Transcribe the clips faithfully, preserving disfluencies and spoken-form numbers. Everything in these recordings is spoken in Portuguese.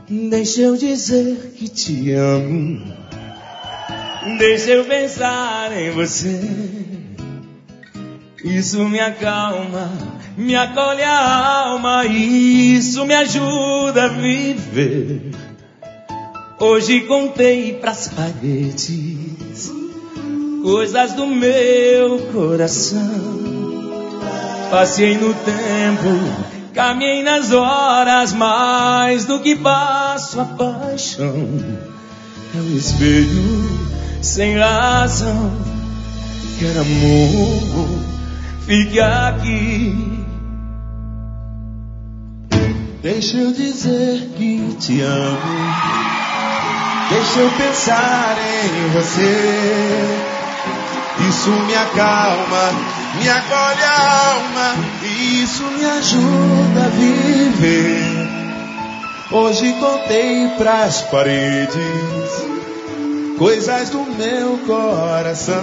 Deixa eu dizer que te amo. Deixa eu pensar em você. Isso me acalma, me acolhe a alma. Isso me ajuda a viver. Hoje contei pras paredes coisas do meu coração. Passei no tempo, caminhei nas horas, mais do que passo a paixão. É um espelho sem razão. Quer amor, fique aqui. Deixa eu dizer que te amo. Deixa eu pensar em você. Isso me acalma, me acolhe a alma. Isso me ajuda a viver. Hoje contei pras paredes coisas do meu coração.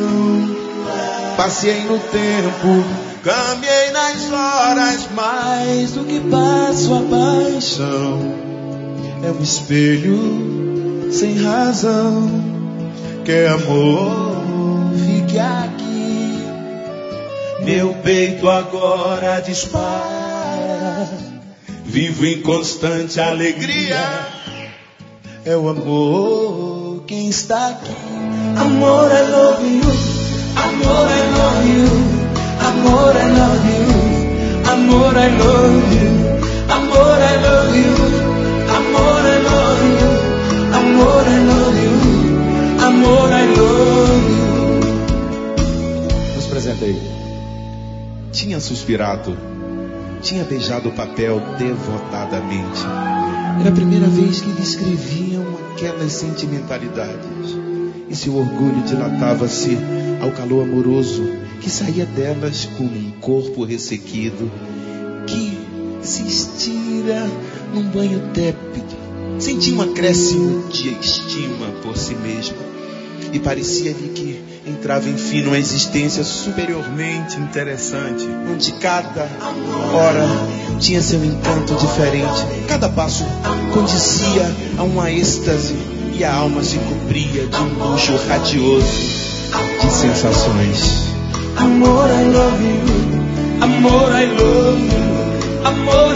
Passei no tempo, caminhei nas horas, mais do que passo a paixão. É um espelho sem razão. Quer amor, fique aqui. Meu peito agora dispara. Vivo em constante alegria. É o amor quem está aqui. Amor, I love you. Amor, I love you. Amor, I love you. Amor, I love you. Amor, I love you. Amor, I love you. Amor, I love you. Amor, I love you. Nos presentei. Tinha suspirado. Tinha beijado o papel devotadamente. Era a primeira vez que lhe escreviam aquelas sentimentalidades. E seu orgulho dilatava-se ao calor amoroso que saía delas como um corpo ressequido que se estira num banho tépido. Sentia um acréscimo de estima por si mesmo. E parecia-lhe que entrava enfim numa existência superiormente interessante, onde cada hora tinha seu encanto diferente. Cada passo condicia a uma êxtase e a alma se cobria de um luxo radioso de sensações. Amor, I love you. Amor, I love you. Amor,